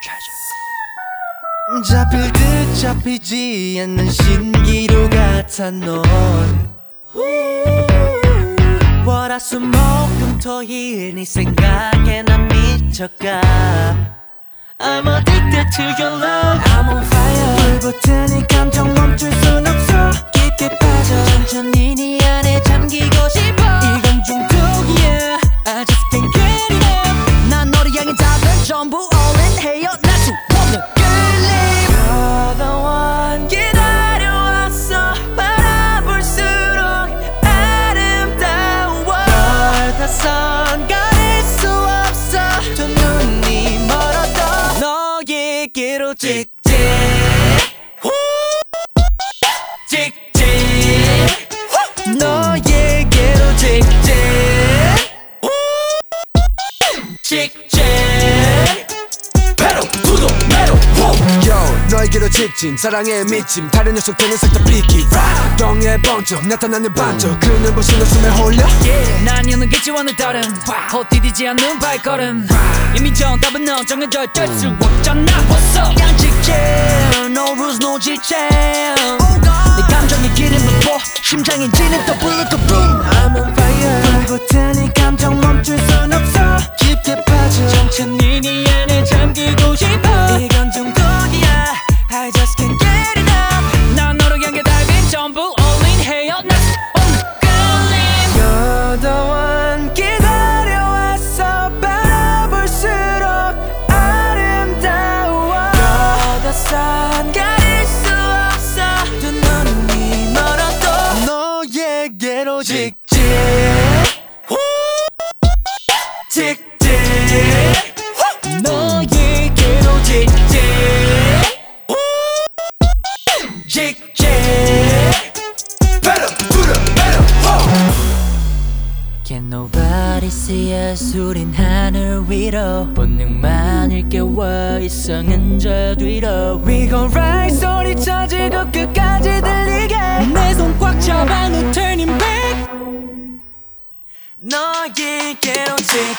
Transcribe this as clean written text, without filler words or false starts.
잡힐 듯 잡히지 않는 신기루 같아 넌 월화수목금토일 네 생각에 난 미쳐가 I'm addicted to your love I'm on fire 불붙은 이 감정 멈출 순 없어 깊게 빠져 천천히 네 안에 잠기고 싶어 이건 중독이야 I just can't get enough 난 너를 향해 답은 전부 all in 헤어날 수 없는 끌림 You're the one 기다려왔어 바라볼수록 아름다워 널 다선 가릴 수 없어 두 눈이 멀어도 너에게로 직진 직진 너에게로 직진 직진 pedal to the metal Yo 너에게로 직진 사랑에 미침 다른 녀석들은 싹 다 삐끼 덩에 번쩍 나타나는 반쪽 그 눈부신 웃음에 홀려 난 여는 기지와는 다른 헛디디지 않는 발걸음 이미 정답은 넌 정해져 있을 수 없잖아 What's up 그냥 직진 No rules no 지침 내 감정이 기름을 부어 심장이 지는 더 불러 더 boom I'm on fire 불붙은 이 감정 멈출 순 없어 깊게 빠져 천천히 네 안에 잠기고 싶어 이건 중독이야 I just can't get enough 난 너를 향해 달린 전부 all in 헤어날 수 없는 끌림 You're the one 기다려왔어 바라볼수록 아름다워 You're the sun 가릴 수 없어 두 눈이 멀어도 너에게로 직진 직진 너에게로 직진 직진 Pedal to the metal Can nobody see us 우린 하늘 위로 본능만 일깨워 이성은 저 뒤로 We gon' ride 소리쳐 지고 끝까지 들리게 내 손 꽉 잡아 no turning back 너에게로 직진